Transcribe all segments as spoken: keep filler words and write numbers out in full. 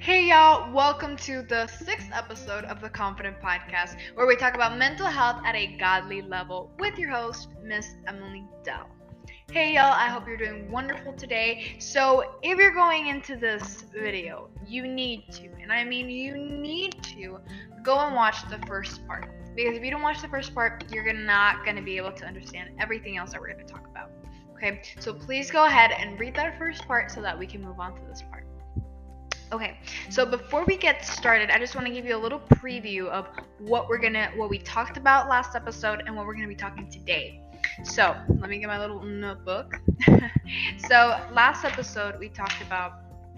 Hey y'all, welcome to the sixth episode of the Confident Podcast, where we talk about mental health at a godly level with your host, Miss Emily Dell. Hey y'all, I hope you're doing wonderful today. So if you're going into this video, you need to, and I mean you need to, go and watch the first part. Because if you don't watch the first part, you're not going to be able to understand everything else that we're going to talk about. Okay, so please go ahead and read that first part so that we can move on to this part. Okay, so before we get started, I just want to give you a little preview of what we're gonna, what we talked about last episode and what we're gonna be talking today. So let me get my little notebook. So last episode we talked about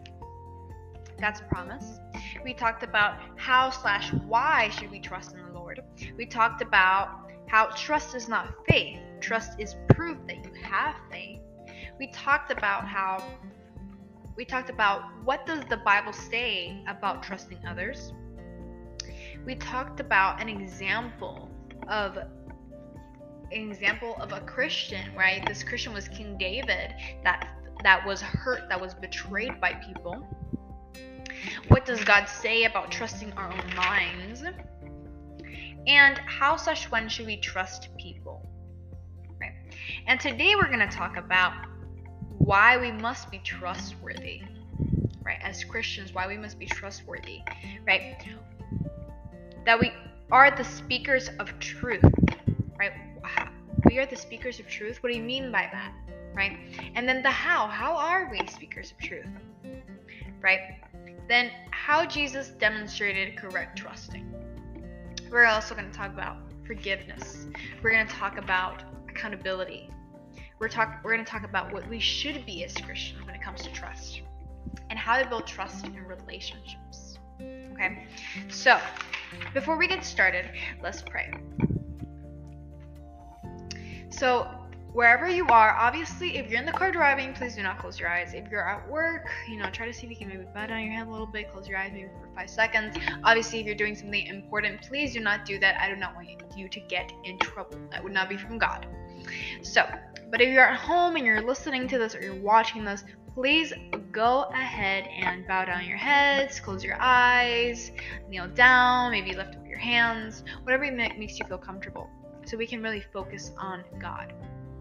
God's promise. We talked about how slash why should we trust in the Lord. We talked about how trust is not faith. Trust is proof that you have faith. We talked about how We talked about what does the Bible say about trusting others. We talked about an example of an example of a Christian, right? This Christian was King David that that was hurt, that was betrayed by people. What does God say about trusting our own minds? And how slash when should we trust people? Right? And today we're going to talk about why we must be trustworthy, right? As Christians, why we must be trustworthy, right? That we are the speakers of truth, right? We are the speakers of truth. What do you mean by that, right? And then the how. How are we speakers of truth, right? Then how Jesus demonstrated correct trusting. We're also going to talk about forgiveness. We're going to talk about accountability. We're talk we're going to talk about what we should be as Christians when it comes to trust and how to build trust in relationships. Okay? So, before we get started, let's pray. So, wherever you are, obviously, if you're in the car driving, please do not close your eyes. If you're at work, you know, try to see if you can maybe bow down your head a little bit, close your eyes maybe for five seconds. Obviously, if you're doing something important, please do not do that. I do not want you to get in trouble. That would not be from God. So, but if you're at home and you're listening to this or you're watching this, please go ahead and bow down your heads, close your eyes, kneel down, maybe lift up your hands, whatever makes you feel comfortable, so we can really focus on God.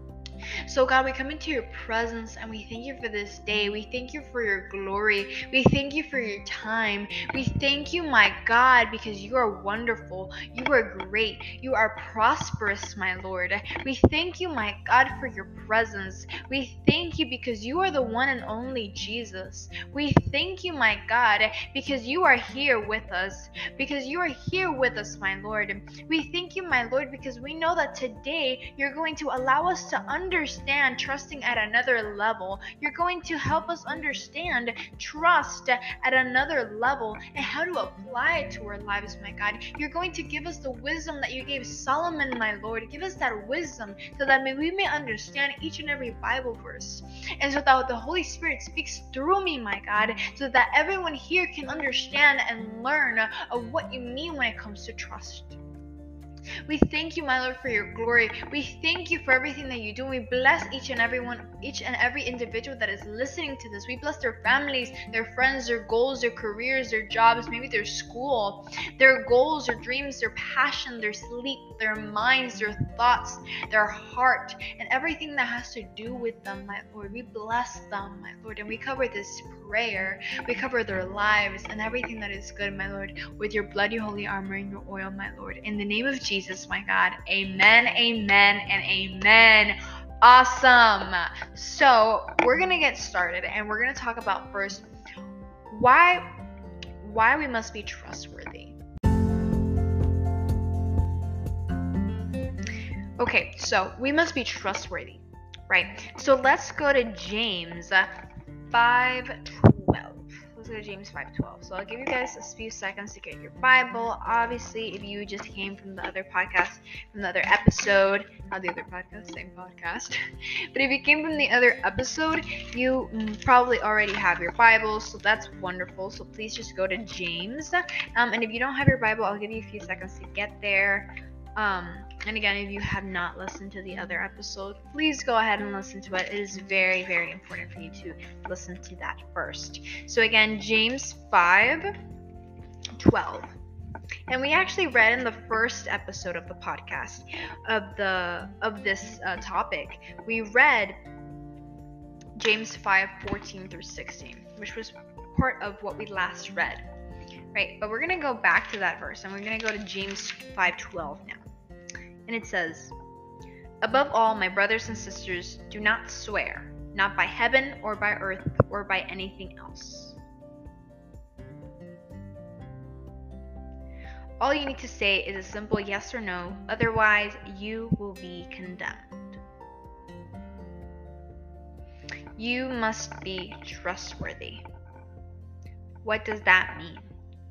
So God, we come into your presence and we thank you for this day. We thank you for your glory. We thank you for your time. We thank you, my God, because you are wonderful. You are great. You are prosperous, my Lord. We thank you, my God, for your presence. We thank you because you are the one and only Jesus. We thank you, my God, because you are here with us. Because you are here with us, my Lord. We thank you, my Lord, because we know that today you're going to allow us to understand Understand trusting at another level. You're going to help us understand trust at another level and how to apply it to our lives, my God. You're going to give us the wisdom that you gave Solomon, my Lord. Give us that wisdom so that we may understand each and every Bible verse, and so that the Holy Spirit speaks through me, my God, so that everyone here can understand and learn of what you mean when it comes to trust. We thank you, my Lord, for your glory. We thank you for everything that you do. We bless each and every one, each and every individual that is listening to this. We bless their families, their friends, their goals, their careers, their jobs, maybe their school, their goals, their dreams, their passion, their sleep, their minds, their thoughts, their heart, and everything that has to do with them, my Lord. We bless them, my Lord, and we cover this prayer. We cover their lives and everything that is good, my Lord, with your bloody holy armor and your oil, my Lord. In the name of Jesus, my God. Amen, amen, and amen. Awesome. So we're gonna get started, and we're gonna talk about first why why we must be trustworthy. Okay, so we must be trustworthy, right? So let's go to James five twelve. Let's go to James five twelve. So I'll give you guys a few seconds to get your Bible. Obviously, if you just came from the other podcast, from the other episode, not the other podcast, same podcast. But if you came from the other episode, you probably already have your Bible, so that's wonderful. So please just go to James. Um, and if you don't have your Bible, I'll give you a few seconds to get there. Um, and again, if you have not listened to the other episode, please go ahead and listen to it. It is very, very important for you to listen to that first. So again, James five twelve. And we actually read in the first episode of the podcast of the of this uh, topic, we read James five fourteen through sixteen, which was part of what we last read, right? But we're going to go back to that verse, and we're going to go to James five twelve now. And it says, "Above all, my brothers and sisters, do not swear, not by heaven or by earth or by anything else. All you need to say is a simple yes or no, otherwise you will be condemned. You must be trustworthy." What does that mean?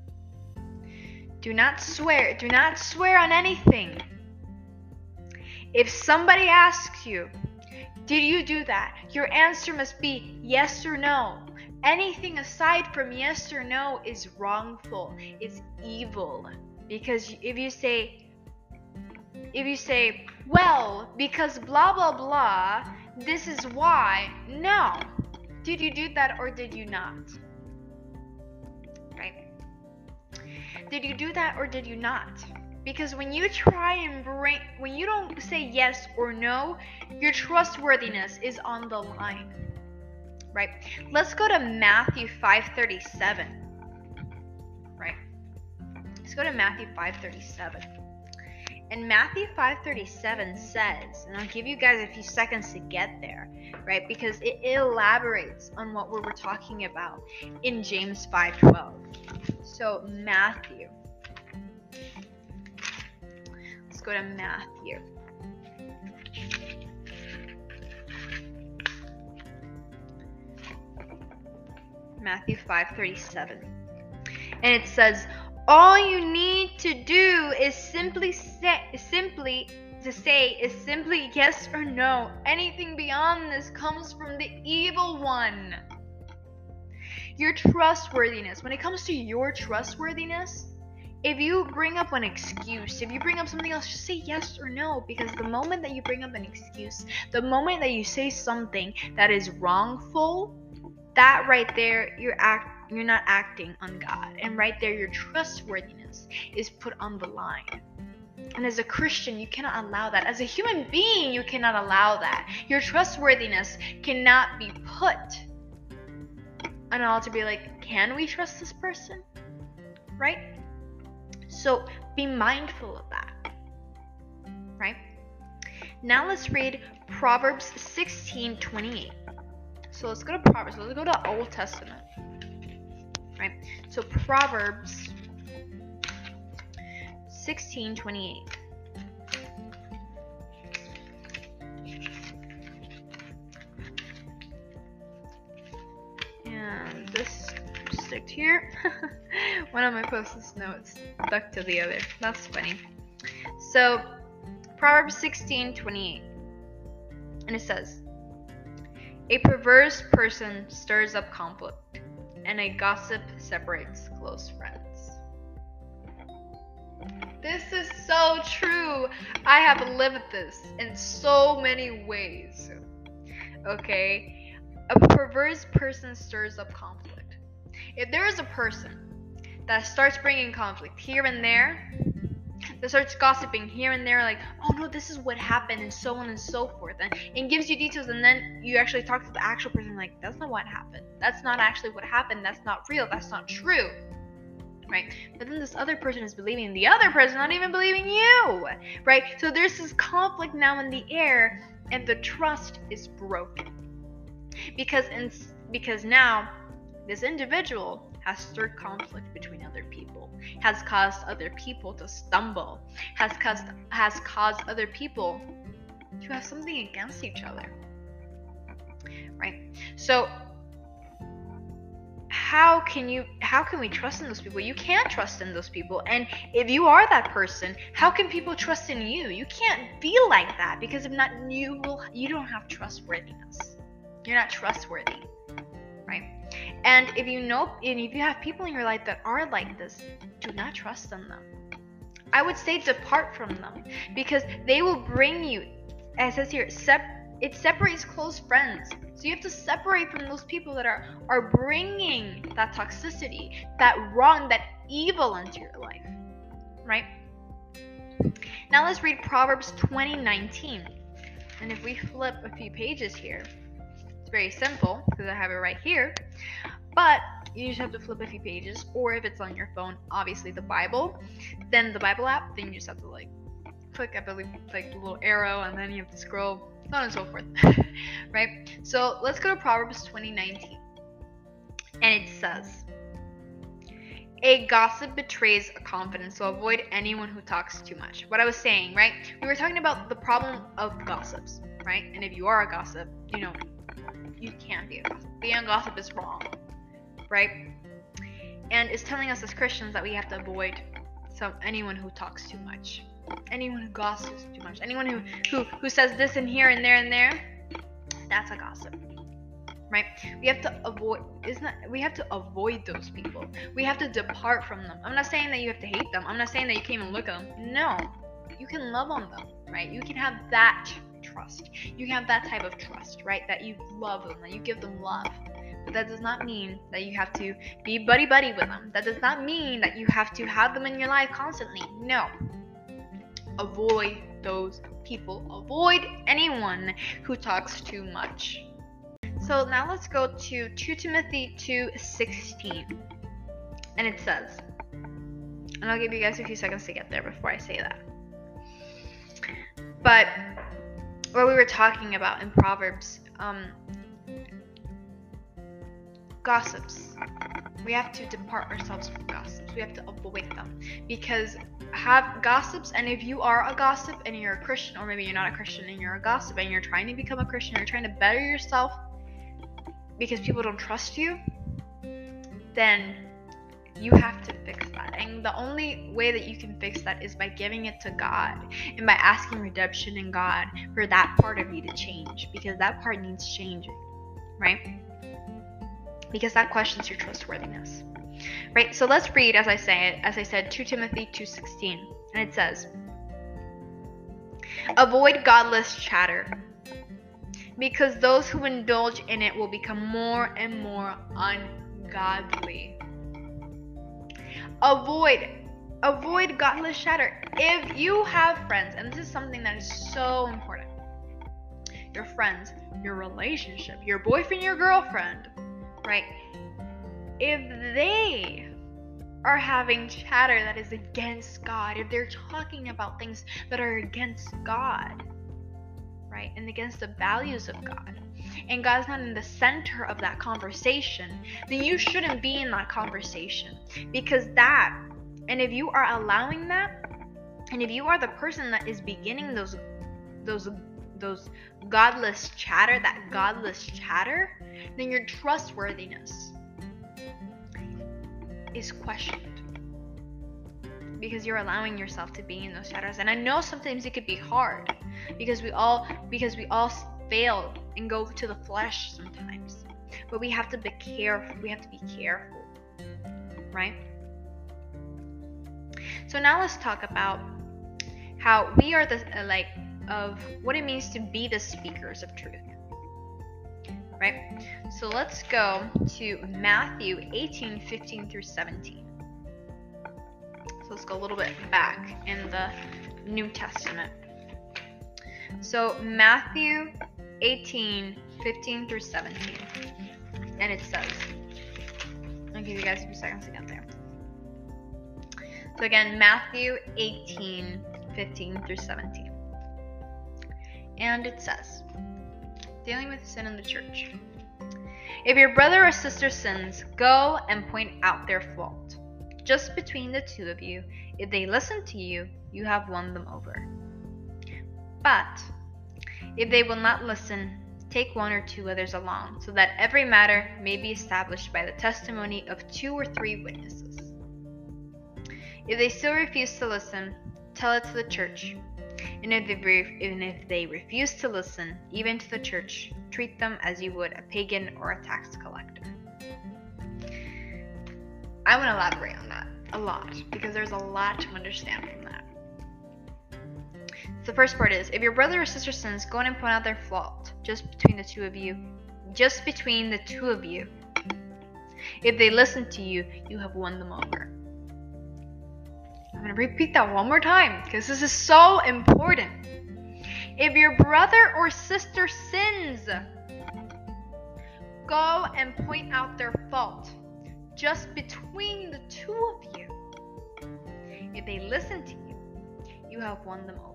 Do not swear. Do not swear on anything. If somebody asks you, "Did you do that?" your answer must be yes or no. Anything aside from yes or no is wrongful, is evil. Because if you say, if you say, "Well, because blah blah blah, this is why," no. Did you do that or did you not? Right? Did you do that or did you not? Because when you try and bring, when you don't say yes or no, your trustworthiness is on the line. Right? Let's go to Matthew five thirty-seven. Right? Let's go to Matthew five thirty-seven. And Matthew five thirty-seven says, and I'll give you guys a few seconds to get there, right? Because it elaborates on what we were talking about in James five twelve. So Matthew. Let's go to Matthew. Matthew five thirty-seven. And it says, all you need to do is simply say, simply to say is simply yes or no. Anything beyond this comes from the evil one. Your trustworthiness, when it comes to your trustworthiness, if you bring up an excuse, if you bring up something else, just say yes or no. Because the moment that you bring up an excuse, the moment that you say something that is wrongful, that right there, you're act you're not acting on God. And right there, your trustworthiness is put on the line. And as a Christian, you cannot allow that. As a human being, you cannot allow that. Your trustworthiness cannot be put on all to be like, can we trust this person? Right? So be mindful of that. Right? Now let's read Proverbs sixteen twenty-eight. So let's go to Proverbs. Let's go to Old Testament. Right? So Proverbs sixteen twenty-eight. And this stuck here. One of my post-it notes stuck to the other. That's funny. So Proverbs sixteen twenty-eight. And it says, a perverse person stirs up conflict, and a gossip separates close friends. This is so true. I have lived this in so many ways. Okay? A perverse person stirs up conflict. If there is a person that starts bringing conflict here and there, that starts gossiping here and there, like, oh no, this is what happened, and so on and so forth, and it gives you details, and then you actually talk to the actual person, like, that's not what happened. That's not actually what happened. That's not real. That's not true. Right? But then this other person is believing the other person, not even believing you. Right? So there's this conflict now in the air, and the trust is broken. Because in, because now this individual has stirred conflict between other people, has caused other people to stumble, has caused has caused other people to have something against each other. Right? So how can you how can we trust in those people? You can't trust in those people. And if you are that person, how can people trust in you? You can't be like that, because if not, you will you don't have trustworthiness. You're not trustworthy. Right? And if you know, and if you have people in your life that are like this, do not trust in them. I would say depart from them, because they will bring you, as it says here, sep- it separates close friends. So you have to separate from those people that are, are bringing that toxicity, that wrong, that evil into your life, right? Now let's read Proverbs twenty nineteen. And if we flip a few pages here, it's very simple because I have it right here. But you just have to flip a few pages, or if it's on your phone, obviously the Bible, then the Bible app, then you just have to like click, I believe, like the little arrow, and then you have to scroll, so on and so forth, right? So let's go to Proverbs twenty nineteen, and it says, a gossip betrays a confidence, so avoid anyone who talks too much. What I was saying, right? We were talking about the problem of gossips, right? And if you are a gossip, you know, you can't be a gossip. Being a gossip is wrong, right? And it's telling us as Christians that we have to avoid some anyone who talks too much, anyone who gossips too much, anyone who who who says this and here and there and there. That's a gossip, right? We have to avoid. Isn't that, we have to avoid those people. We have to depart from them. I'm not saying that you have to hate them. I'm not saying that you can't even look at them. No, you can love on them, right? You can have that trust. You can have that type of trust, right? That you love them, that you give them love. But that does not mean that you have to be buddy-buddy with them. That does not mean that you have to have them in your life constantly. No. Avoid those people. Avoid anyone who talks too much. So now let's go to Second Timothy two sixteen. And it says, and I'll give you guys a few seconds to get there before I say that. But what we were talking about in Proverbs, um, gossips. We have to depart ourselves from gossips. We have to avoid them, because have gossips, and if you are a gossip and you're a Christian, or maybe you're not a Christian and you're a gossip and you're trying to become a Christian, you're trying to better yourself because people don't trust you, then you have to fix that. And the only way that you can fix that is by giving it to God and by asking redemption in God for that part of you to change, because that part needs changing, right? Because that questions your trustworthiness, right? So let's read, as I say it, as I said, Second Timothy two sixteen, and it says, avoid godless chatter, because those who indulge in it will become more and more ungodly. Avoid, avoid godless chatter. If you have friends, and this is something that is so important, your friends, your relationship, your boyfriend, your girlfriend, right? If they are having chatter that is against God, if they're talking about things that are against God, right, and against the values of God, and God's not in the center of that conversation, then you shouldn't be in that conversation. Because that, and if you are allowing that, and if you are the person that is beginning those those those godless chatter, that godless chatter, then your trustworthiness is questioned, because you're allowing yourself to be in those chatters. And I know sometimes it could be hard, because we all because we all fail and go to the flesh sometimes, but we have to be careful. We have to be careful, right? So now let's talk about how we are the uh, like of what it means to be the speakers of truth, right? So let's go to Matthew eighteen fifteen through seventeen. So let's go a little bit back in the New Testament. So Matthew eighteen fifteen through seventeen, and it says, I'll give you guys a few seconds to get there. So again, Matthew eighteen fifteen through seventeen. And it says, dealing with sin in the church. If your brother or sister sins, go and point out their fault, just between the two of you. If they listen to you, you have won them over. But if they will not listen, take one or two others along, so that every matter may be established by the testimony of two or three witnesses. If they still refuse to listen, tell it to the church. And if they, re- and if they refuse to listen, even to the church, treat them as you would a pagan or a tax collector. I want to elaborate on that. a lot, because there's a lot to understand from that. So the first part is, if your brother or sister sins, go in and point out their fault, just between the two of you. Just between the two of you. If they listen to you, you have won them over. I'm going to repeat that one more time, because this is so important. If your brother or sister sins, go and point out their fault, just between the two of you. If they listen to you, you have won them over.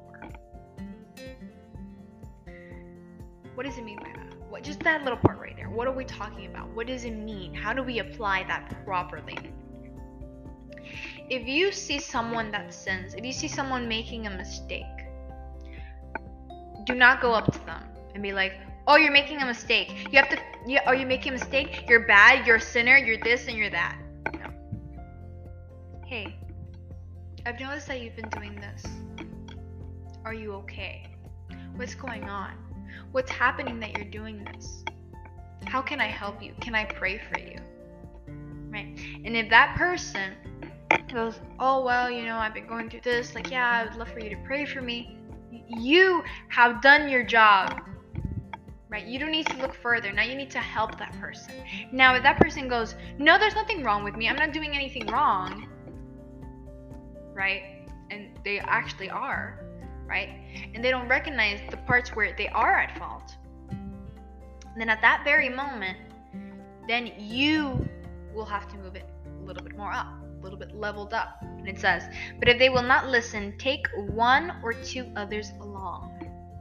What does it mean by that? What, just that little part right there. What are we talking about? What does it mean? How do we apply that properly? If you see someone that sins, if you see someone making a mistake, do not go up to them and be like, oh, you're making a mistake. You have to, you, are you making a mistake? You're bad, you're a sinner, you're this and you're that. No. Hey, I've noticed that you've been doing this. Are you okay? What's going on? What's happening that you're doing this? How can I help you? Can I pray for you? Right? And if that person goes, oh, well, you know, I've been going through this, like, yeah, I would love for you to pray for me. You have done your job, right? You don't need to look further. Now you need to help that person. Now, if that person goes, no, there's nothing wrong with me, I'm not doing anything wrong, right? And they actually are, right? And they don't recognize the parts where they are at fault. And then at that very moment, then you will have to move it a little bit more up, a little bit leveled up. And it says, but if they will not listen, take one or two others along,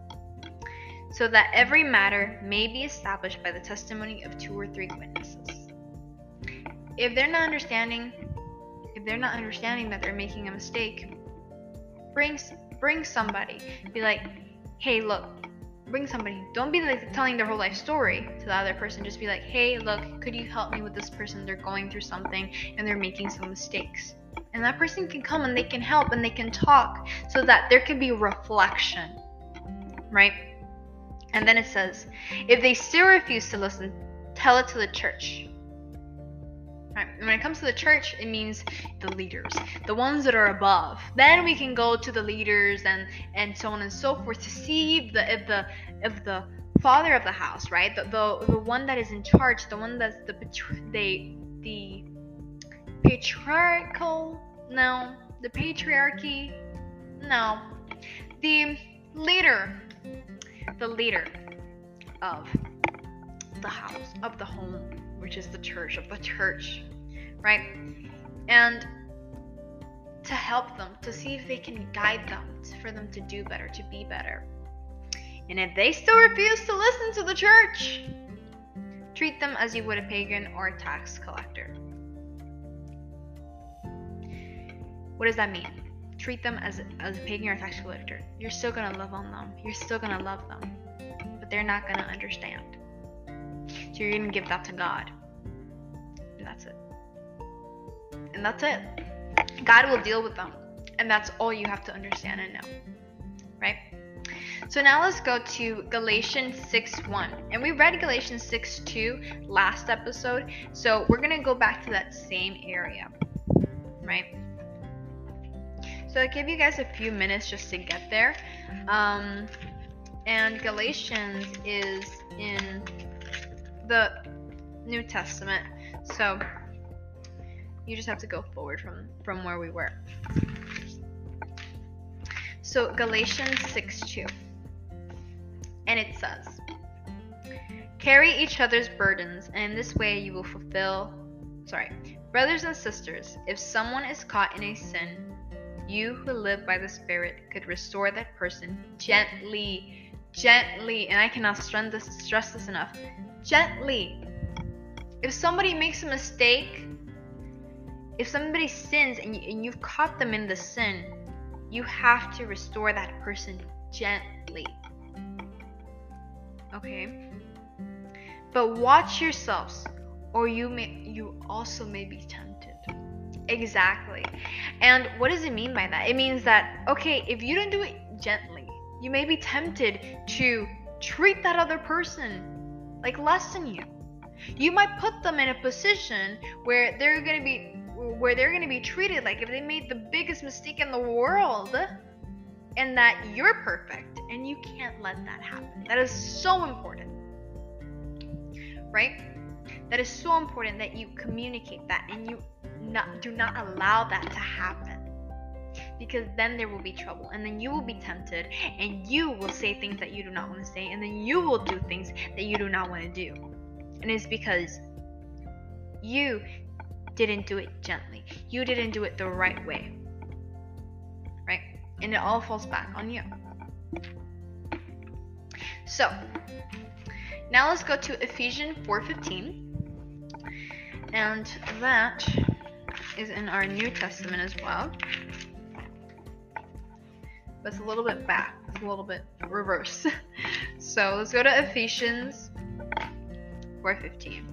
so that every matter may be established by the testimony of two or three witnesses. If they're not understanding, if they're not understanding that they're making a mistake, bring bring somebody. Be like, hey, look, bring somebody. Don't be like telling their whole life story to the other person. Just be like, hey, look, could you help me with this person? They're going through something and they're making some mistakes. And that person can come and they can help and they can talk, so that there can be reflection, right? And then it says, if they still refuse to listen, tell it to the church. Right. When it comes to the church, it means the leaders, the ones that are above. Then we can go to the leaders and and so on and so forth to see if the if the if the father of the house, right, the the, the one that is in charge, the one that's the the the patriarchal, no, the patriarchy, no, the leader, the leader of the house, of the home, which is the church, of the church, right? And to help them, to see if they can guide them, for them to do better, to be better. And if they still refuse to listen to the church, treat them as you would a pagan or a tax collector. What does that mean? Treat them as, as a pagan or a tax collector. You're still gonna love on them. You're still gonna love them. But they're not gonna understand. So you're going to give that to God. And that's it. And that's it. God will deal with them. And that's all you have to understand and know. Right? So now let's go to Galatians six one. And we read Galatians six two last episode. So we're going to go back to that same area. Right? So I'll give you guys a few minutes just to get there. Um, and Galatians is in the New Testament, so you just have to go forward from from where we were. So Galatians six two, and it says, carry each other's burdens, and in this way you will fulfill sorry brothers and sisters, if someone is caught in a sin, you who live by the Spirit could restore that person gently gently and I cannot stress this, stress this enough gently. If somebody makes a mistake, if somebody sins and, you, and you've caught them in the sin, you have to restore that person gently. Okay? But watch yourselves, or you may you also may be tempted. Exactly. And what does it mean by that? It means that, okay, if you don't do it gently, you may be tempted to treat that other person like less than you. You might put them in a position where they're going to be where they're going to be treated like if they made the biggest mistake in the world, and that you're perfect, and you can't let that happen. That is so important, right? That is so important that you communicate that, and you not, do not allow that to happen, because then there will be trouble, and then you will be tempted, and you will say things that you do not want to say, and then you will do things that you do not want to do, and it's because you didn't do it gently. You didn't do it the right way, right? And it all falls back on you. So now let's go to Ephesians four fifteen, and that is in our New Testament as well, but it's a little bit back, it's a little bit reverse. So let's go to Ephesians four fifteen,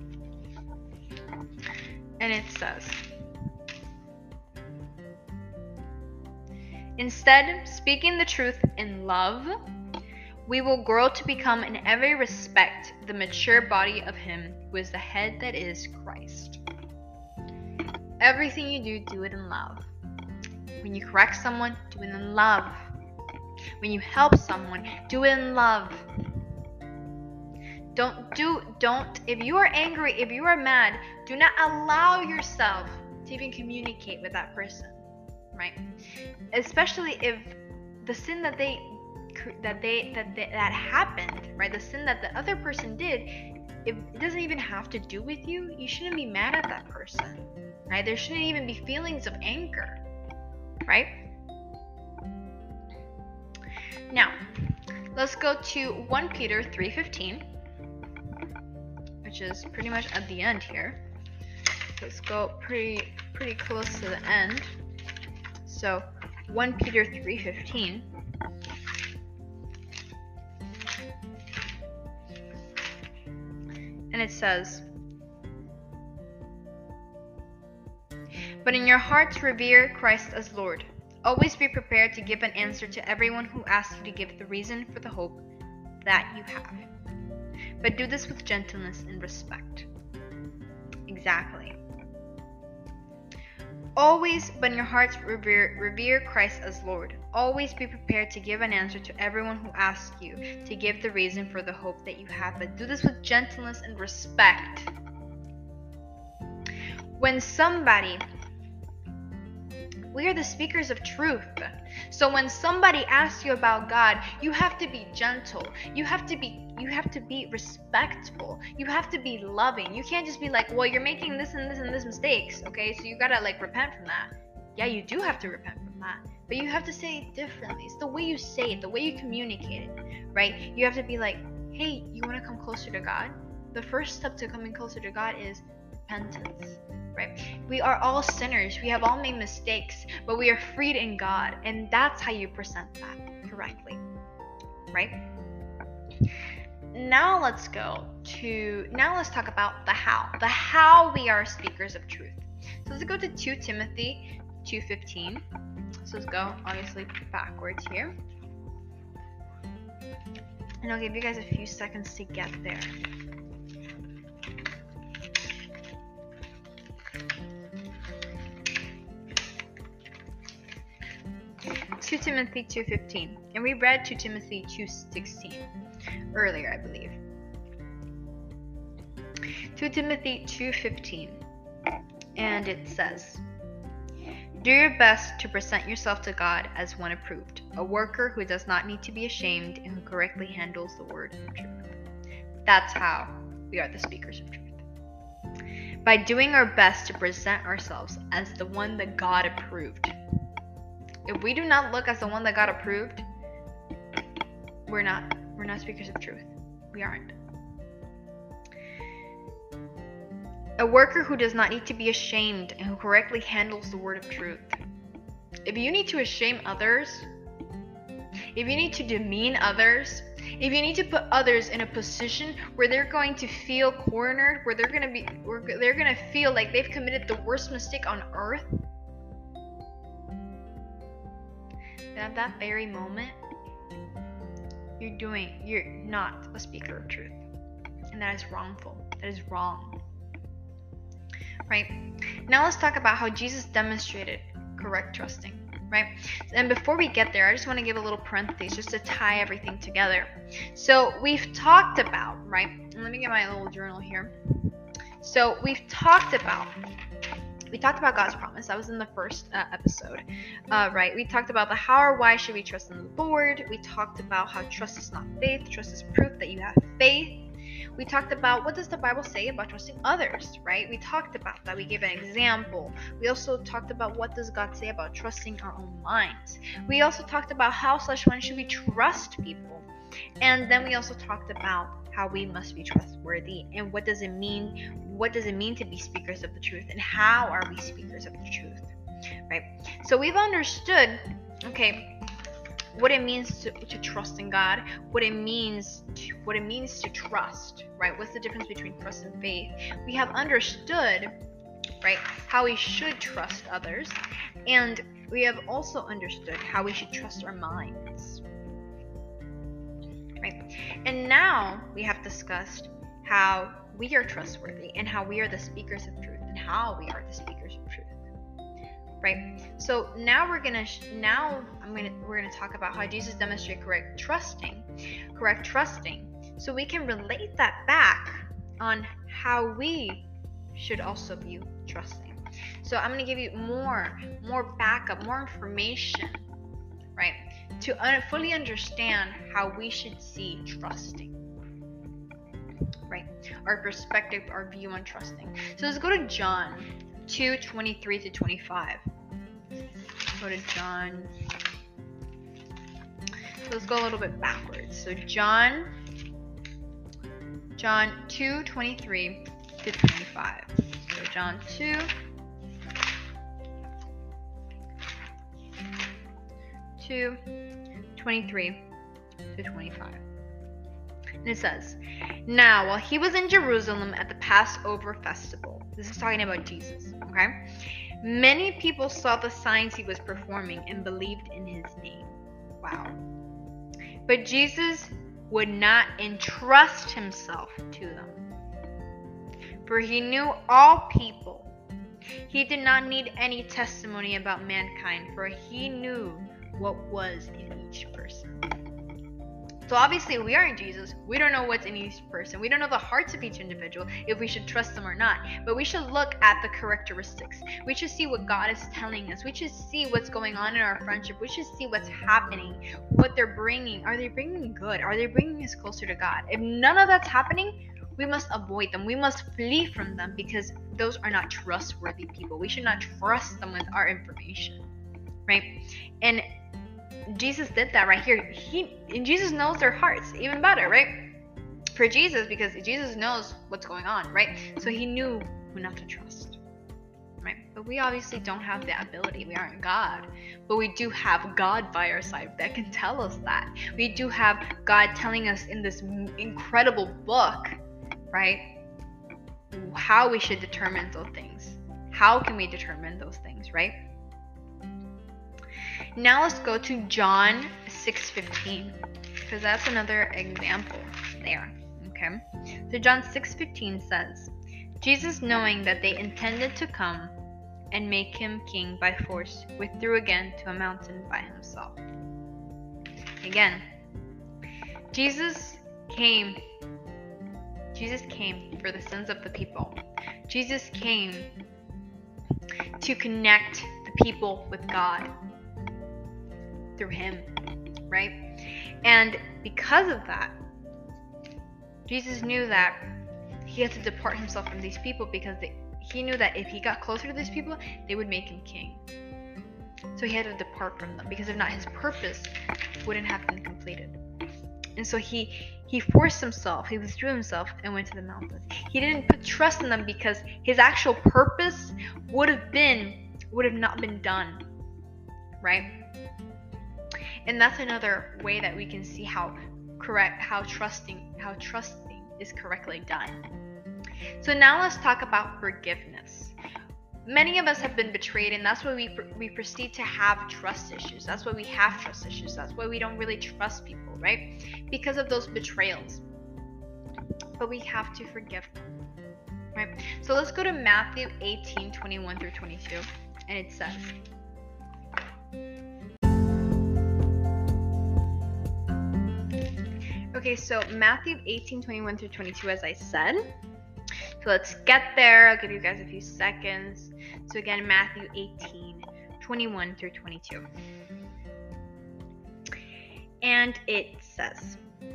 and it says, instead, speaking the truth in love, we will grow to become in every respect the mature body of Him who is the head, that is Christ. Everything you do, do it in love. When you correct someone, do it in love. When you help someone, do it in love. Don't do, don't, if you are angry, if you are mad, do not allow yourself to even communicate with that person, right? Especially if the sin that they, that they, that they, that happened, right? The sin that the other person did, if it doesn't even have to do with you, you shouldn't be mad at that person, right? There shouldn't even be feelings of anger, right? Now, let's go to First Peter three fifteen, which is pretty much at the end here. Let's go pretty pretty close to the end. So, First Peter three fifteen. And it says, but in your hearts revere Christ as Lord. Always be prepared to give an answer to everyone who asks you to give the reason for the hope that you have. But do this with gentleness and respect. Exactly. Always, but in your hearts revere, revere Christ as Lord. Always be prepared to give an answer to everyone who asks you to give the reason for the hope that you have. But do this with gentleness and respect. When somebody... We are the speakers of truth. So when somebody asks you about God, you have to be gentle. You have to be you have to be respectful. You have to be loving. You can't just be like, well, you're making this and this and this mistakes, okay? So you gotta like repent from that. Yeah, you do have to repent from that. But you have to say it differently. It's the way you say it, the way you communicate it, right? You have to be like, hey, you wanna come closer to God? The first step to coming closer to God is repentance. Right? We are all sinners. We have all made mistakes, but we are freed in God, and that's how you present that correctly, right? Now let's go to now let's talk about the how. The how we are speakers of truth. So let's go to Second Timothy two fifteen. So let's go obviously backwards here, and I'll give you guys a few seconds to get there. Second Timothy two fifteen, and we read Second Timothy two sixteen earlier, I believe. Second Timothy two fifteen, and it says, do your best to present yourself to God as one approved, a worker who does not need to be ashamed and who correctly handles the word of truth. That's how we are the speakers of truth. By doing our best to present ourselves as the one that God approved. If we do not look as the one that God approved, we're not we're not speakers of truth. We aren't. A worker who does not need to be ashamed and who correctly handles the word of truth. If you need to shame others, if you need to demean others, if you need to put others in a position where they're going to feel cornered, where they're going to be where they're going to feel like they've committed the worst mistake on earth, at that very moment, you're doing, you're not a speaker of truth. And that is wrongful. That is wrong. right? Now let's talk about how Jesus demonstrated correct trusting, right? And before we get there, I just want to give a little parenthesis just to tie everything together. So we've talked about, right? And let me get my little journal here. So we've talked about, we talked about God's promise. That was in the first uh, episode, uh, right? We talked about the how or why should we trust in the Lord. We talked about how trust is not faith. Trust is proof that you have faith. We talked about what does the Bible say about trusting others, right? We talked about that. We gave an example. We also talked about what does God say about trusting our own minds. We also talked about how slash when should we trust people. And then we also talked about how we must be trustworthy and what does it mean what does it mean to be speakers of the truth, and how are we speakers of the truth, right? So we've understood, okay, what it means to, to trust in God, what it means to, what it means to trust, right? What's the difference between trust and faith? We have understood, right, how we should trust others, and we have also understood how we should trust our minds, right? And now we have discussed how we are trustworthy and how we are the speakers of truth and how we are the speakers of truth, right? So now we're gonna sh- now I'm gonna we're gonna talk about how Jesus demonstrated correct trusting, correct trusting, so we can relate that back on how we should also view trusting. So I'm gonna give you more more backup, more information, right, to un- fully understand how we should see trusting, right? Our perspective, our view on trusting. So let's go to John two twenty-three to twenty-five. Go to John. So let's go a little bit backwards. So John, John two twenty-three to twenty-five. So John two. two twenty-three to twenty-five. And it says, now while he was in Jerusalem at the Passover festival, this is talking about Jesus, okay? Many people saw the signs he was performing and believed in his name. Wow. But Jesus would not entrust himself to them, for he knew all people. He did not need any testimony about mankind, for he knew what was in each person. So obviously we are in Jesus. We don't know what's in each person. We don't know the hearts of each individual, if we should trust them or not. But we should look at the characteristics. We should see what God is telling us. We should see what's going on in our friendship. We should see what's happening, what they're bringing. Are they bringing good? Are they bringing us closer to God? If none of that's happening, we must avoid them. We must flee from them, because those are not trustworthy people. We should not trust them with our information, right? And Jesus did that right here. He and Jesus knows their hearts even better, right? For Jesus, because Jesus knows what's going on, right? So he knew who not to trust, right? But we obviously don't have that ability. We aren't God, but we do have God by our side that can tell us that. We do have God telling us in this incredible book, right, how we should determine those things. How can we determine those things, right? Now let's go to John six fifteen, because that's another example there, okay? So John six fifteen says, Jesus, knowing that they intended to come and make him king by force, withdrew again to a mountain by himself. Again, Jesus came, Jesus came for the sins of the people. Jesus came to connect the people with God through him, right? And because of that, Jesus knew that he had to depart himself from these people, because they, he knew that if he got closer to these people, they would make him king. So he had to depart from them, because if not, his purpose wouldn't have been completed. And so he he forced himself, he withdrew himself and went to the mountains. He didn't put trust in them, because his actual purpose would have been would have not been done, right? And that's another way that we can see how correct, how trusting, how trusting is correctly done. So now let's talk about forgiveness. Many of us have been betrayed, and that's why we we proceed to have trust issues. That's why we have trust issues. That's why we don't really trust people, right? Because of those betrayals. But we have to forgive them, right? So let's go to Matthew eighteen, twenty-one through twenty-two, and it says, okay, so Matthew eighteen, twenty-one through twenty-two, as I said. So let's get there. I'll give you guys a few seconds. So again, Matthew eighteen, twenty-one through twenty-two. And it says,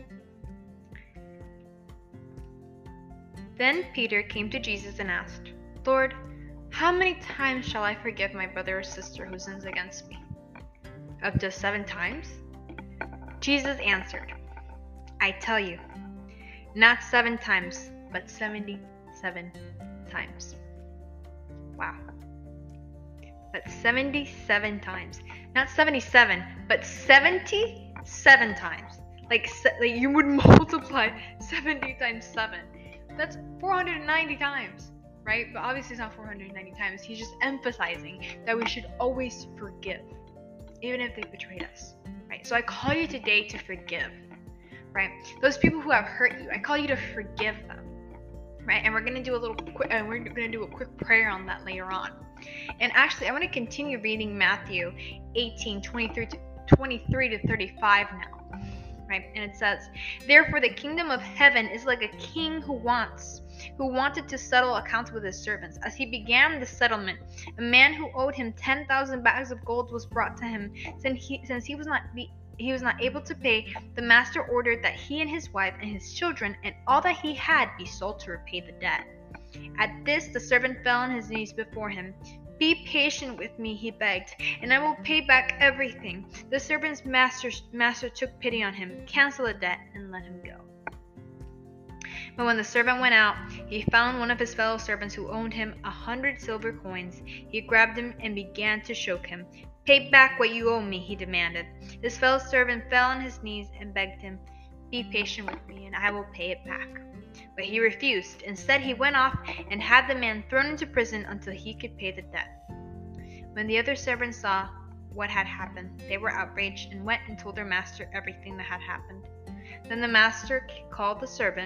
Then Peter came to Jesus and asked, Lord, how many times shall I forgive my brother or sister who sins against me? Up to seven times? Jesus answered, I tell you, not seven times, but seventy-seven times. Wow. That's seventy-seven times. Not seventy-seven, but seventy-seven times. Like, like you would multiply seventy times seven. That's four hundred ninety times, right? But obviously it's not four hundred ninety times. He's just emphasizing that we should always forgive, even if they betrayed us, right? So I call you today to forgive, right? Those people who have hurt you, I call you to forgive them, right? And we're gonna do a little quick, and we're gonna do a quick prayer on that later on. And actually, I want to continue reading Matthew eighteen, twenty-three to twenty-three to thirty-five now. Right? And it says, Therefore the kingdom of heaven is like a king who wants, who wanted to settle accounts with his servants. As he began the settlement, a man who owed him ten thousand bags of gold was brought to him. Since he, since he was not be, he was not able to pay, the master ordered that he and his wife and his children and all that he had be sold to repay the debt. At this, the servant fell on his knees before him. Be patient with me, he begged, and I will pay back everything. The servant's master, master took pity on him, canceled the debt, and let him go. But when the servant went out, he found one of his fellow servants who owed him a hundred silver coins. He grabbed him and began to choke him. Pay back what you owe me, he demanded. His fellow servant fell on his knees and begged him, Be patient with me, and I will pay it back. But he refused. Instead, he went off and had the man thrown into prison until he could pay the debt. When the other servants saw what had happened, they were outraged and went and told their master everything that had happened. Then the master called the servant,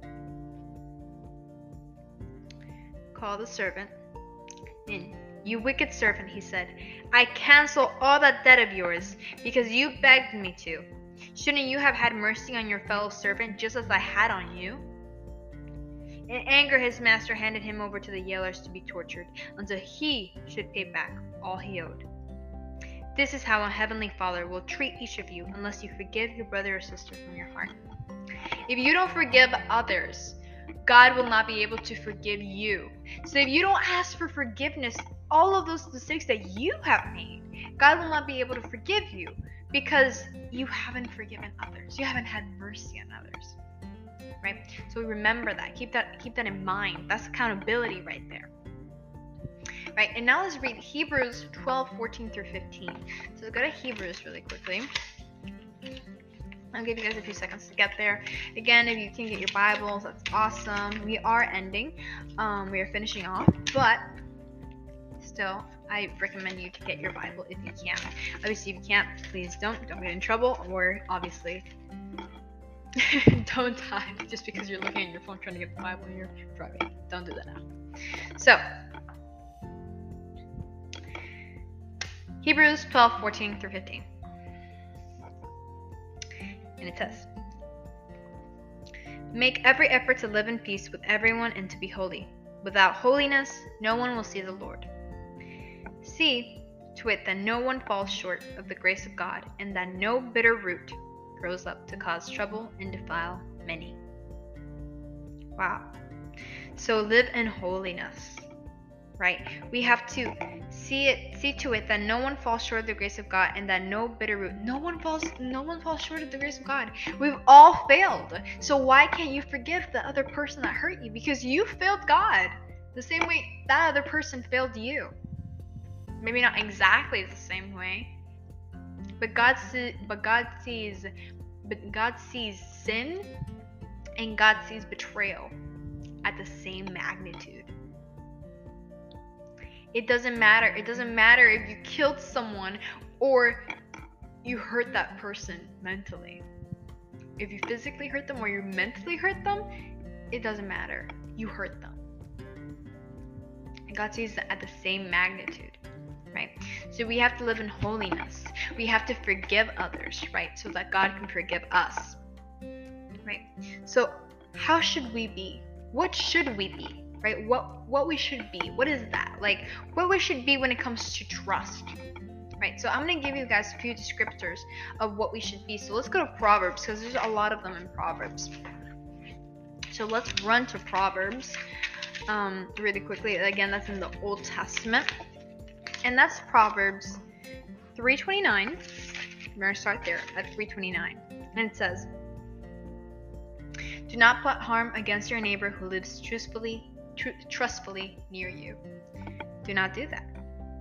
called the servant in. You wicked servant, he said, I cancel all that debt of yours because you begged me to. Shouldn't you have had mercy on your fellow servant just as I had on you? In anger, his master handed him over to the jailers to be tortured until he should pay back all he owed. This is how a heavenly Father will treat each of you unless you forgive your brother or sister from your heart. If you don't forgive others, God will not be able to forgive you. So if you don't ask for forgiveness, all of those mistakes that you have made, God will not be able to forgive you because you haven't forgiven others. You haven't had mercy on others. Right? So remember that. Keep that keep that in mind. That's accountability right there. Right? And now let's read Hebrews twelve, fourteen through fifteen. So go to Hebrews really quickly. I'll give you guys a few seconds to get there. Again, if you can get your Bibles, that's awesome. We are ending. Um, we are finishing off, but still, I recommend you to get your Bible if you can. Obviously, if you can't, please don't. Don't get in trouble, or obviously, don't die just because you're looking at your phone trying to get the Bible and you're driving. Don't do that now. So, Hebrews twelve, fourteen through fifteen. And it says, Make every effort to live in peace with everyone and to be holy. Without holiness, no one will see the Lord. See to it that no one falls short of the grace of God, and that no bitter root grows up to cause trouble and defile many. Wow. So live in holiness, right? We have to see it, see to it that no one falls short of the grace of God, and that no bitter root. No one falls, no one falls short of the grace of God. We've all failed. So why can't you forgive the other person that hurt you? Because you failed God the same way that other person failed you. Maybe not exactly the same way, but God see, but God sees, but God sees sin, and God sees betrayal at the same magnitude. It doesn't matter. It doesn't matter if you killed someone or you hurt that person mentally. If you physically hurt them or you mentally hurt them, it doesn't matter. You hurt them. and God sees it at the same magnitude, right? So we have to live in holiness. We have to forgive others, right? So that God can forgive us, right? So how should we be? What should we be, right? What what we should be? What is that? Like, what we should be when it comes to trust, right? So I'm going to give you guys a few descriptors of what we should be. So let's go to Proverbs, because there's a lot of them in Proverbs. So let's run to Proverbs um, really quickly. Again, that's in the Old Testament. And that's Proverbs three twenty-nine. We're going to start there at three twenty-nine. And it says, do not plot harm against your neighbor who lives truthfully, tr- trustfully near you. Do not do that.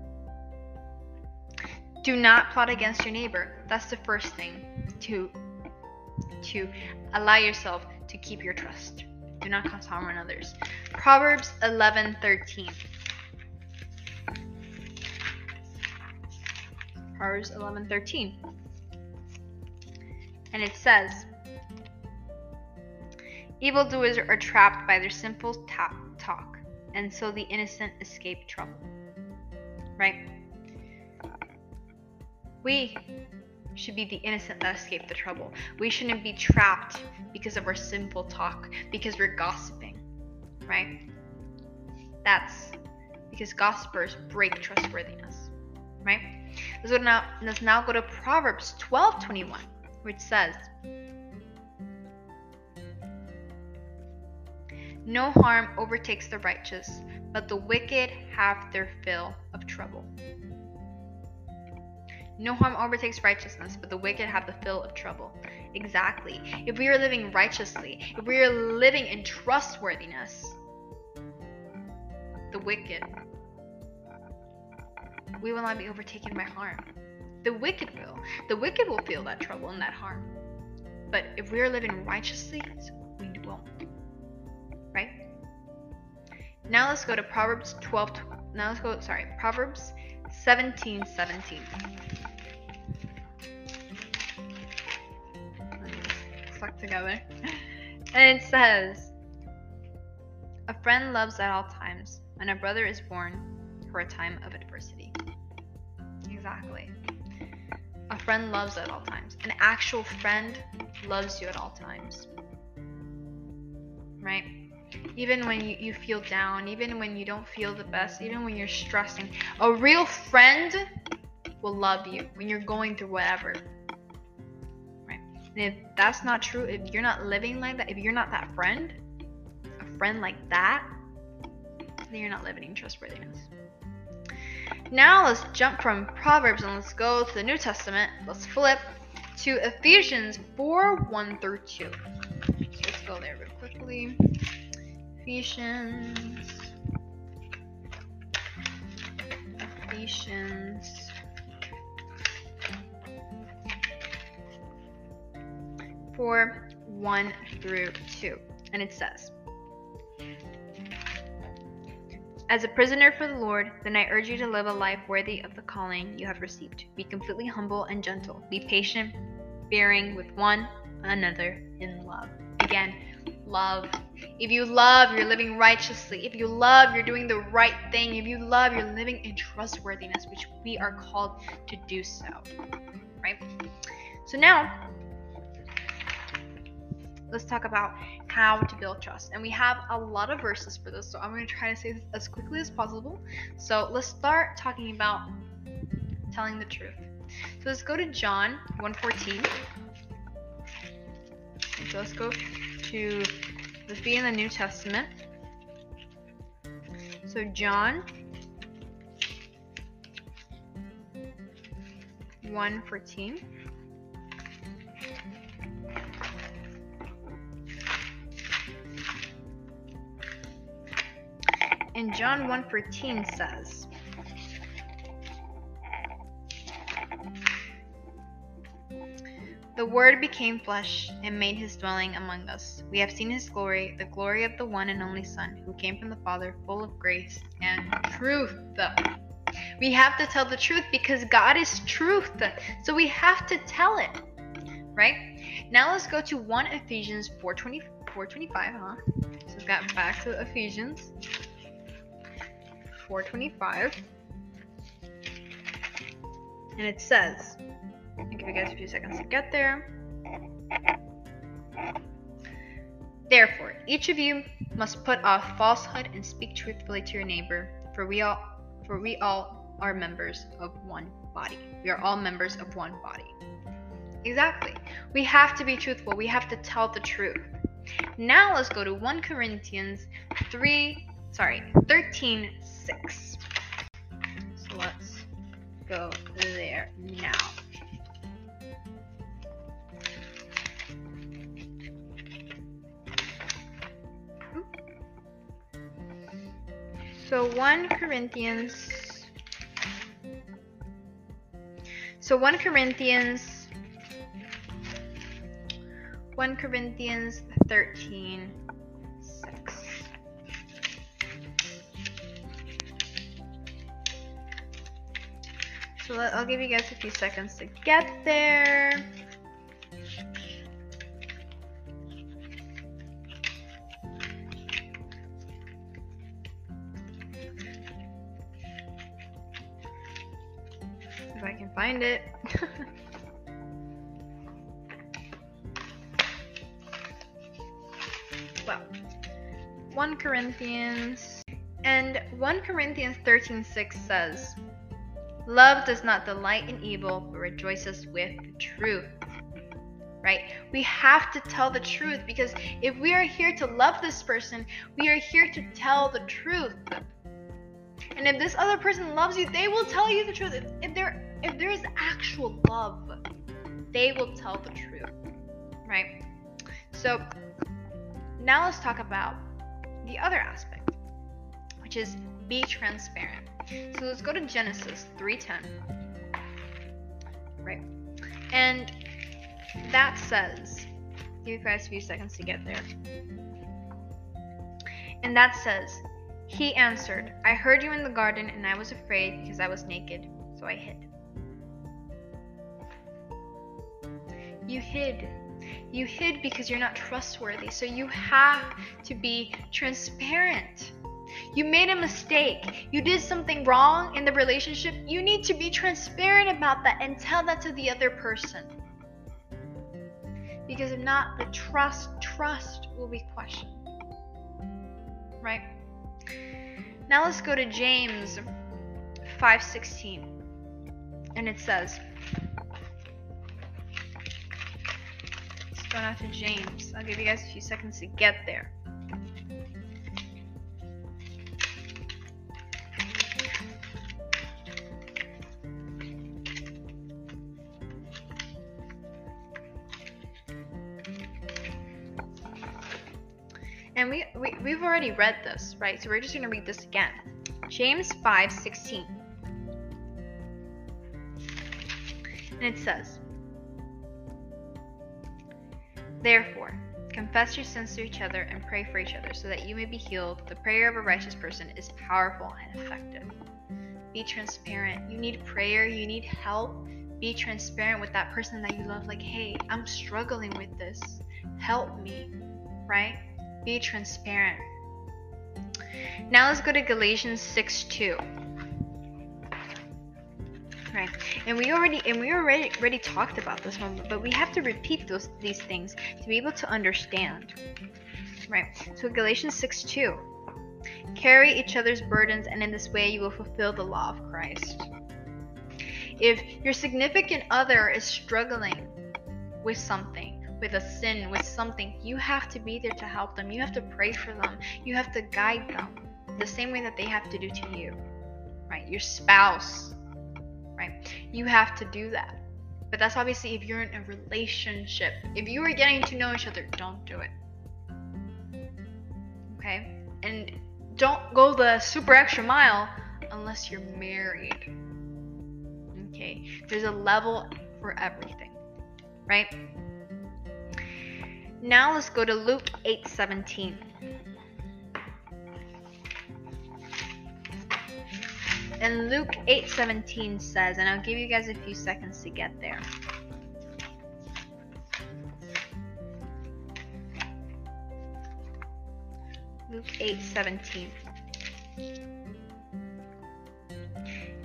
Do not plot against your neighbor. That's the first thing, to to allow yourself to keep your trust. Do not cause harm on others. Proverbs eleven thirteen. Proverbs eleven thirteen. And it says, evildoers are trapped by their simple ta- talk, and so the innocent escape trouble. Right? We should be the innocent that escape the trouble. We shouldn't be trapped because of our simple talk, because we're gossiping, right? That's because gossipers break trustworthiness, right? Let's go now. Let's now go to Proverbs twelve twenty-one, which says, no harm overtakes the righteous, but the wicked have their fill of trouble. No harm overtakes righteousness, but the wicked have the fill of trouble. Exactly. If we are living righteously, if we are living in trustworthiness, the wicked, we will not be overtaken by harm. The wicked will. The wicked will feel that trouble and that harm. But if we are living righteously, we won't. Right? Now let's go to Proverbs twelve. Now let's go, sorry, Proverbs seventeen seventeen. Stuck together. And it says, a friend loves at all times, and a brother is born for a time of adversity. Exactly. A friend loves at all times. An actual friend loves you at all times. Right? Even when you, you feel down, even when you don't feel the best, even when you're stressing, a real friend will love you when you're going through whatever. Right? And if that's not true, if you're not living like that, if you're not that friend, a friend like that, then you're not living in trustworthiness. Now let's jump from Proverbs and let's go to the New Testament. Let's flip to Ephesians four, one through two. So let's go there real quickly. Ephesians. Ephesians. four, one through two. And it says, as a prisoner for the Lord, then I urge you to live a life worthy of the calling you have received. Be completely humble and gentle. Be patient, bearing with one another in love. Again, love. If you love, you're living righteously. If you love, you're doing the right thing. If you love, you're living in trustworthiness, which we are called to do so. Right? So now, let's talk about how to build trust. And we have a lot of verses for this, so I'm going to try to say this as quickly as possible. So let's start talking about telling the truth. So let's go to John one fourteen. So let's go to, let's be in the New Testament. So John one fourteen. And John one fourteen says, the Word became flesh and made his dwelling among us. We have seen his glory, the glory of the one and only Son, who came from the Father, full of grace and truth. We have to tell the truth because God is truth. So we have to tell it. Right? Now let's go to First Ephesians four twenty-five, huh? So we got back to Ephesians. four twenty-five. And it says, I'll give you guys a few seconds to get there. Therefore, each of you must put off falsehood and speak truthfully to your neighbor, for we all for we all are members of one body. We are all members of one body. Exactly. We have to be truthful. We have to tell the truth. Now let's go to First Corinthians three, sorry, thirteen six. So let's go there now. So First Corinthians So First Corinthians First Corinthians thirteen six. So let, I'll give you guys a few seconds to get there. If I can find it. Well, First Corinthians and First Corinthians thirteen six says, love does not delight in evil, but rejoices with the truth. Right? We have to tell the truth, because if we are here to love this person, we are here to tell the truth. And if this other person loves you, they will tell you the truth. If, if there if there is actual love, they will tell the truth. Right? So now let's talk about the other aspect, which is be transparent. So let's go to Genesis three ten. Right? And that says, give you guys a few seconds to get there. And that says, he answered, I heard you in the garden, and I was afraid because I was naked, so I hid. You hid. You hid because you're not trustworthy. So you have to be transparent. You made a mistake. You did something wrong in the relationship. You need to be transparent about that and tell that to the other person. Because if not, the trust, trust will be questioned. Right? Now let's go to James five sixteen. And it says, let's go now to James. I'll give you guys a few seconds to get there. And we, we, we've already read this, right? So we're just going to read this again. James five sixteen. And it says, therefore, confess your sins to each other and pray for each other so that you may be healed. The prayer of a righteous person is powerful and effective. Be transparent. You need prayer. You need help. Be transparent with that person that you love. Like, hey, I'm struggling with this. Help me, right? Be transparent. Now let's go to Galatians six two. Right, and we already and we already already talked about this one, but we have to repeat those these things to be able to understand. Right. So Galatians six two. Carry each other's burdens, and in this way you will fulfill the law of Christ. If your significant other is struggling with something, with a sin, with something, you have to be there to help them. You have to pray for them. You have to guide them the same way that they have to do to you, right? Your spouse, right? You have to do that. But that's obviously if you're in a relationship. If you are getting to know each other, don't do it. Okay? And don't go the super extra mile unless you're married. Okay? There's a level for everything, right? Now let's go to Luke eight seventeen. And Luke eight seventeen says, and I'll give you guys a few seconds to get there. Luke eight seventeen.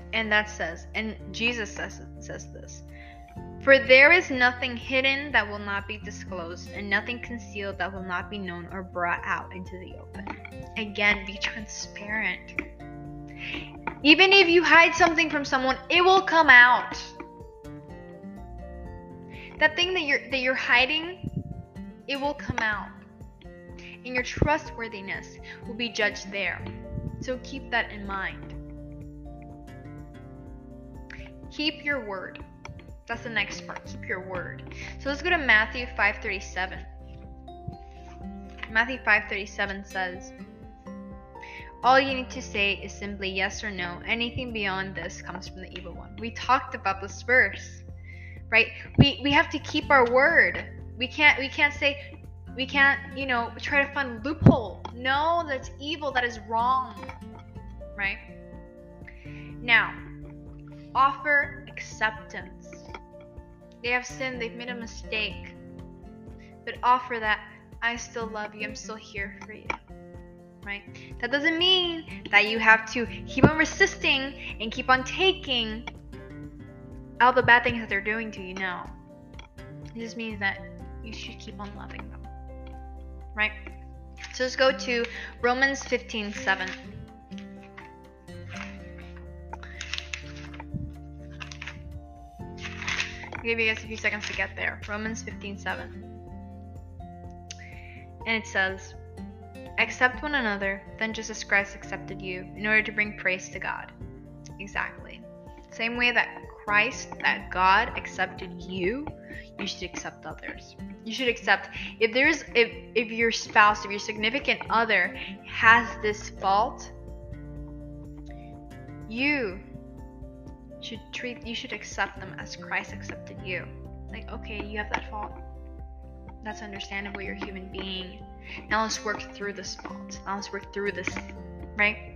And that says, and Jesus says, says this, for there is nothing hidden that will not be disclosed, and nothing concealed that will not be known or brought out into the open. Again, be transparent. Even if you hide something from someone, it will come out. That thing that you're that you're hiding, it will come out. And your trustworthiness will be judged there. So keep that in mind. Keep your word. That's the next part. Keep your word. So let's go to Matthew five thirty-seven. Matthew five thirty-seven says, all you need to say is simply yes or no. Anything beyond this comes from the evil one. We talked about this verse, right? We we have to keep our word. We can't we can't say we can't, you know, try to find a loophole. No, that's evil. That is wrong, right? Now, offer acceptance. They have sinned, they've made a mistake, but offer that I still love you, I'm still here for you, right? That doesn't mean that you have to keep on resisting and keep on taking all the bad things that they're doing to you. No, it just means that you should keep on loving them, right? So let's go to Romans fifteen seven. I'll give you guys a few seconds to get there. Romans fifteen seven. And it says, accept one another, then just as Christ accepted you, in order to bring praise to God. Exactly. Same way that Christ, that God accepted you, you should accept others. You should accept, if there's, if, if your spouse, if your significant other has this fault, you should treat, you should accept them as Christ accepted you. Like, okay, you have that fault. That's understandable, you're a human being. Now let's work through this fault. Now let's work through this, right?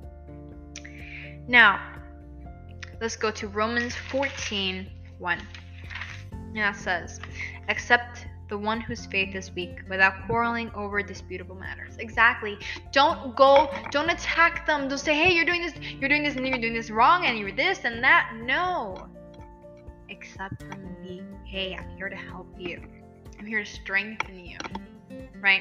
Now, let's go to Romans fourteen one. And that says, accept the one whose faith is weak without quarreling over disputable matters. Exactly. Don't go, don't attack them. Don't say, hey, you're doing this, you're doing this, and you're doing this wrong, and you're this and that. No. Accept them and be, hey, I'm here to help you. I'm here to strengthen you, right?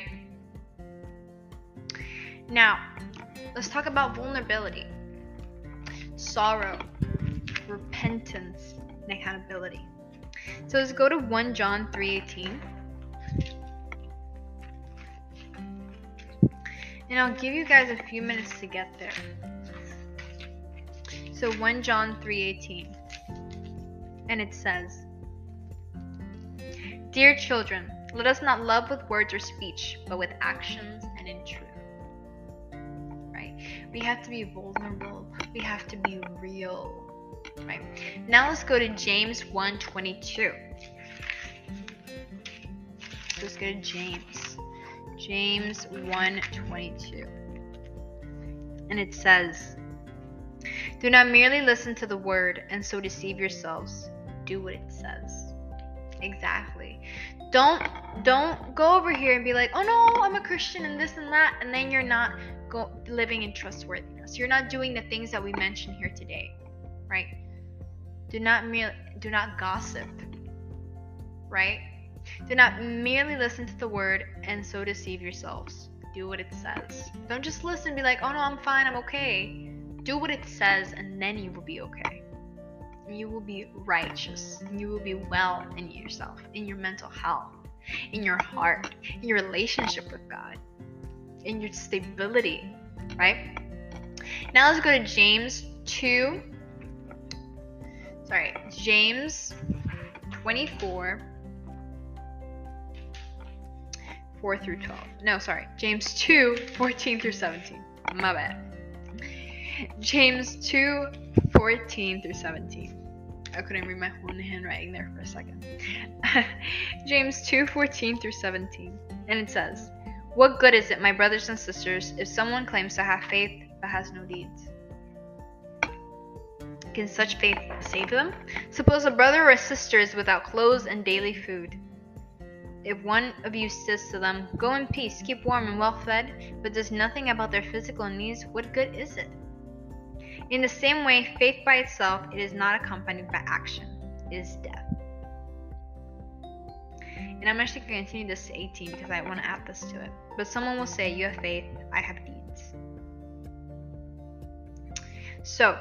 Now, let's talk about vulnerability, sorrow, repentance, and accountability. So let's go to First John three eighteen. And I'll give you guys a few minutes to get there. So First John three eighteen. And it says, dear children, let us not love with words or speech, but with actions and in truth. Right? We have to be vulnerable. We have to be real. Right? Now let's go to James one twenty-two. Let's go to James. James one twenty-two. And it says, do not merely listen to the word and so deceive yourselves. Do what it says. Exactly. Don't don't go over here and be like, oh no, I'm a Christian and this and that, and then you're not go living in trustworthiness. You're not doing the things that we mentioned here today, right? Do not merely do not gossip, right? Do not merely listen to the word and so deceive yourselves. Do what it says. Don't just listen and be like, oh no, I'm fine, I'm okay. Do what it says, and then you will be okay. You will be righteous. You will be well in yourself, in your mental health, in your heart, in your relationship with God, in your stability, right? Now let's go to James two. Sorry, James twenty-four, four through twelve. No, sorry, James two, fourteen through seventeen. My bad. James two, fourteen through seventeen. I couldn't read my own handwriting there for a second. James two, fourteen through seventeen. And it says, what good is it, my brothers and sisters, if someone claims to have faith but has no deeds? Can such faith save them? Suppose a brother or a sister is without clothes and daily food. If one of you says to them, go in peace, keep warm and well fed, but does nothing about their physical needs, what good is it? In the same way, faith by itself, it is not accompanied by action. It is death. And I'm actually going to continue this to eighteen because I want to add this to it. But someone will say, you have faith, I have deeds. So,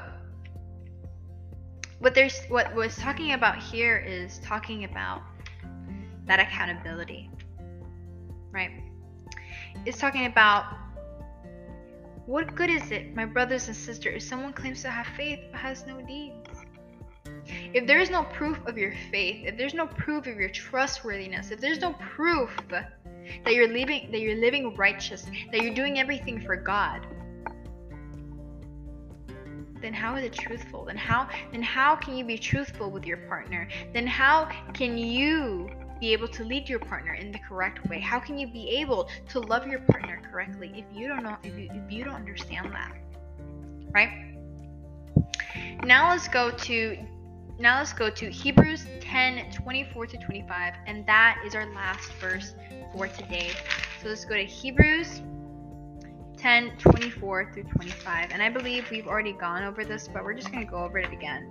what there's what was talking about here is talking about that accountability, right? It's talking about, what good is it, my brothers and sisters, if someone claims to have faith but has no deeds? If there is no proof of your faith, if there's no proof of your trustworthiness, if there's no proof that you're living that you're living righteous, that you're doing everything for God, then how is it truthful? Then how then how can you be truthful with your partner? Then how can you be able to lead your partner in the correct way? How can you be able to love your partner correctly if you don't know if you, if you don't understand that? Right? Now let's go to Now let's go to Hebrews ten, twenty-four to twenty-five, and that is our last verse for today. So let's go to Hebrews ten, twenty-four through twenty-five. And I believe we've already gone over this, but we're just going to go over it again.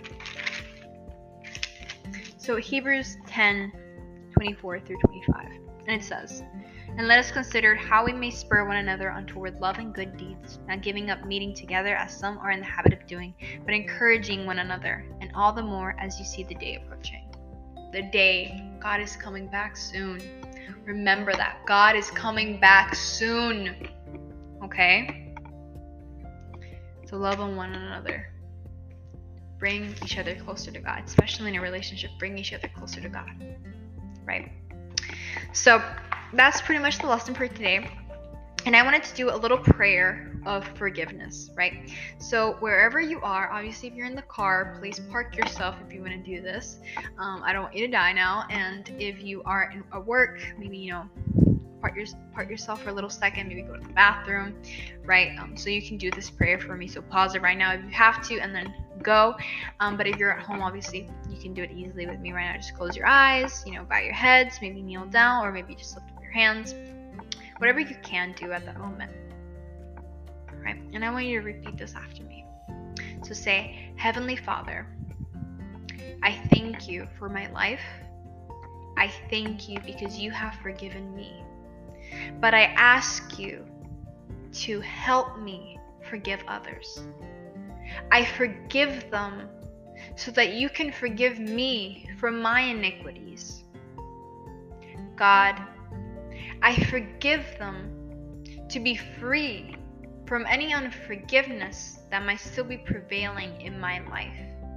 So Hebrews ten, twenty-four through twenty-five. And it says, and let us consider how we may spur one another on toward love and good deeds, not giving up meeting together as some are in the habit of doing, but encouraging one another, and all the more as you see the day approaching. The day, God is coming back soon. Remember that. God is coming back soon. Okay? So love on one another. Bring each other closer to God, especially in a relationship. Bring each other closer to God. Right? So that's pretty much the lesson for today. And I wanted to do a little prayer of forgiveness, right? So wherever you are, obviously if you're in the car, please park yourself if you want to do this. Um, I don't want you to die now. And if you are in, at work, maybe, you know, part, your, part yourself for a little second, maybe go to the bathroom, right? Um, so you can do this prayer for me. So pause it right now if you have to, and then go. Um, but if you're at home, obviously you can do it easily with me right now. Just close your eyes, you know, bow your heads, maybe kneel down, or maybe just lift up your hands. Whatever you can do at that moment. Right? And I want you to repeat this after me. So say, Heavenly Father, I thank you for my life. I thank you because you have forgiven me. But I ask you to help me forgive others. I forgive them so that you can forgive me for my iniquities. God, I forgive them to be free from any unforgiveness that might still be prevailing in my life.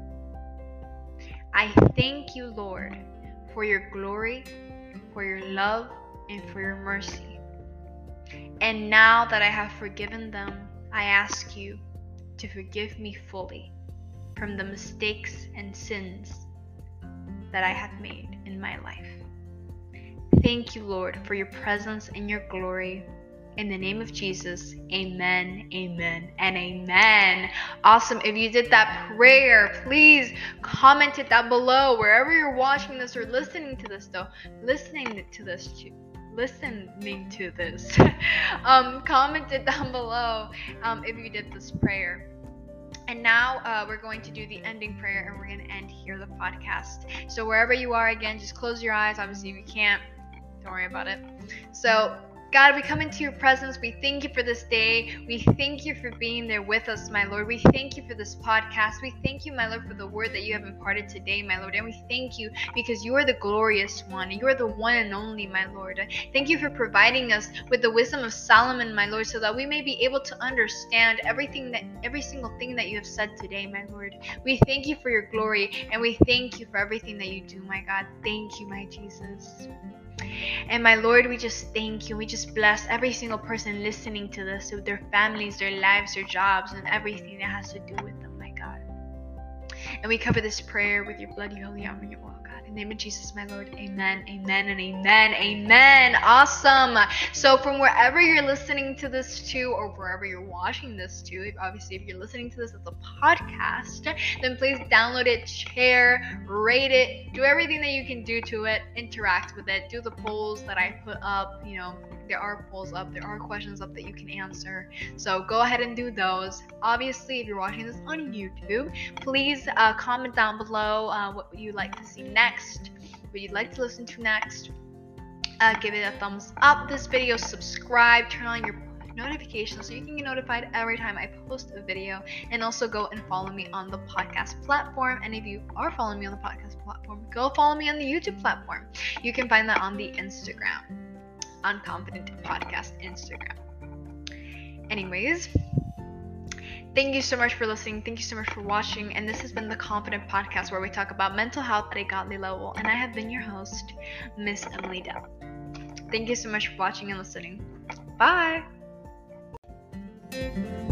I thank you, Lord, for your glory, for your love, and for your mercy. And now that I have forgiven them, I ask you to forgive me fully from the mistakes and sins that I have made in my life. Thank you, Lord, for your presence and your glory. In the name of Jesus, amen, amen, and amen. Awesome. If you did that prayer, please comment it down below. Wherever you're watching this or listening to this, though, listening to this too. listening to this um comment it down below um if you did this prayer. And now uh, we're going to do the ending prayer, and we're going to end here the podcast. So wherever you are, again, just close your eyes. Obviously if you can't, don't worry about it. So God, we come into your presence. We thank you for this day. We thank you for being there with us, my Lord. We thank you for this podcast. We thank you, my Lord, for the word that you have imparted today, my Lord. And we thank you because you are the glorious one. You are the one and only, my Lord. Thank you for providing us with the wisdom of Solomon, my Lord, so that we may be able to understand everything that, every single thing that you have said today, my Lord. We thank you for your glory, and we thank you for everything that you do, my God. Thank you, my Jesus. And my Lord, we just thank you. We just bless every single person listening to this, with their families, their lives, their jobs, and everything that has to do with them, my God. And we cover this prayer with your bloody holy arm and your oil, God. In the name of Jesus, my Lord, amen, amen, and amen, amen. Awesome. So from wherever you're listening to this to, or wherever you're watching this to, obviously if you're listening to this as a podcast, then please download it, share, rate it, do everything that you can do to it, interact with it, do the polls that I put up, you know, there are polls up, there are questions up that you can answer. So go ahead and do those. Obviously, if you're watching this on YouTube, please uh, comment down below uh, what you'd like to see next, what you'd like to listen to next. Uh, give it a thumbs up this video, subscribe, turn on your notifications so you can get notified every time I post a video, and also go and follow me on the podcast platform. And if you are following me on the podcast platform, go follow me on the YouTube platform. You can find that on the Instagram, on Confident Podcast Instagram. Anyways, thank you so much for listening. Thank you so much for watching. And this has been the Confident Podcast, where we talk about mental health at a godly level. And I have been your host, Miss Emily Dell. Thank you so much for watching and listening. Bye. Thank you.